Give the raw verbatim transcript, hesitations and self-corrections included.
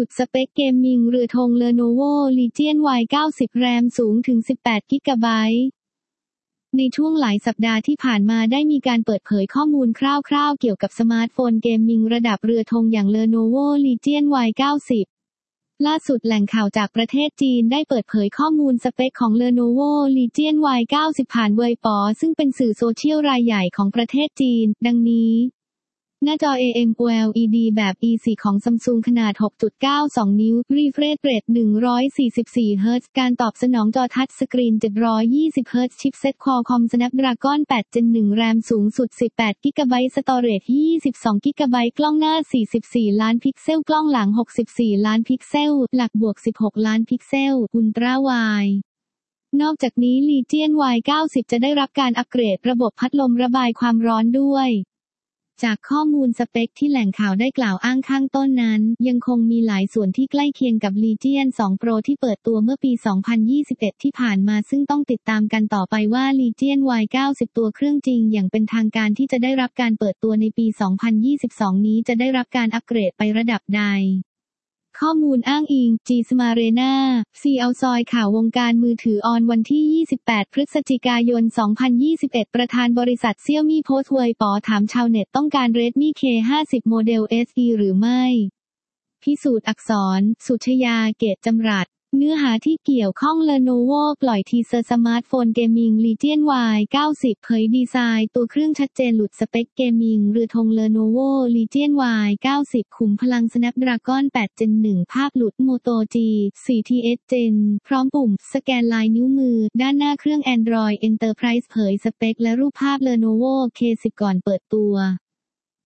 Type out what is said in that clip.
ลุดสเปคเกมมิ่งเรือธง Lenovo Legion วาย เก้าสิบ แรมสูงถึง สิบแปด กิกะไบต์ ในช่วงหลายสัปดาห์ที่ผ่านมาได้มีการเปิดเผยข้อมูลคร่าวๆเกี่ยวกับสมาร์ทโฟนเกมมิ่งระดับเรือธงอย่าง Lenovo Legion วาย เก้าสิบ ล่าสุดแหล่งข่าวจากประเทศจีนได้เปิดเผยข้อมูลสเปคของ Lenovo Legion วาย เก้าสิบ ผ่านเว่ยป๋อซึ่งเป็นสื่อโซเชียลรายใหญ่ของประเทศจีนดังนี้หน้าจอ เอ เอ็ม โอ แอล อี ดี แบบ อี โฟร์ ของ Samsung ขนาด หกจุดเก้าสอง นิ้ว Refresh Rate หนึ่งร้อยสี่สิบสี่ เฮิรตซ์ การตอบสนองจอทัชสกรีน เจ็ดร้อยยี่สิบ เฮิรตซ์ Chipset Qualcomm Snapdragon แปด Gen หนึ่ง แรมสูงสุด สิบแปด กิกะไบต์ Storage ยี่สิบสอง กิกะไบต์ กล้องหน้า สี่สิบสี่ ล้านพิกเซล กล้องหลัง หกสิบสี่ ล้านพิกเซล หลักบวก สิบหก ล้านพิกเซล Ultra Wide นอกจากนี้ Legion วาย เก้าสิบ จะได้รับการอัปเกรดระบบพัดลมระบายความร้อนด้วยจากข้อมูลสเปคที่แหล่งข่าวได้กล่าวอ้างข้างต้นนั้นยังคงมีหลายส่วนที่ใกล้เคียงกับ Legion ทู Pro ที่เปิดตัวเมื่อปี สองพันยี่สิบเอ็ด ที่ผ่านมาซึ่งต้องติดตามกันต่อไปว่า Legion วาย เก้าสิบ ตัวเครื่องจริงอย่างเป็นทางการที่จะได้รับการเปิดตัวในปี สองพันยี่สิบสอง นี้จะได้รับการอัปเกรดไประดับใดข้อมูลอ้างอิง จี Smarena ซี เอาซอยข่าววงการมือถือออนวันที่ ยี่สิบแปด พฤศจิกายน สองพันยี่สิบเอ็ด ประธานบริษัทเซี่ยมี่โพสต์เว่ยป๋อถามชาวเน็ตต้องการ Redmi เค ห้าสิบ โมเดล เอส อี หรือไม่ พิสูจน์อักษร สุชยา เกตจำรัดเนื้อหาที่เกี่ยวข้อง Lenovo ปล่อยทีเซอร์สมาร์ทโฟนเกมมิ่ง Legion วาย เก้าสิบ เผยดีไซน์ตัวเครื่องชัดเจนหลุดสเปคเกมมิ่งเรือธง Lenovo Legion วาย เก้าสิบ ขุมพลัง Snapdragon แปด Gen หนึ่ง ภาพหลุด Moto จี โฟร์ ที เอส Gen พร้อมปุ่มสแกนลายนิ้วมือด้านหน้าเครื่อง Android Enterprise เผยสเปคและรูปภาพ Lenovo เค สิบ ก่อนเปิดตัว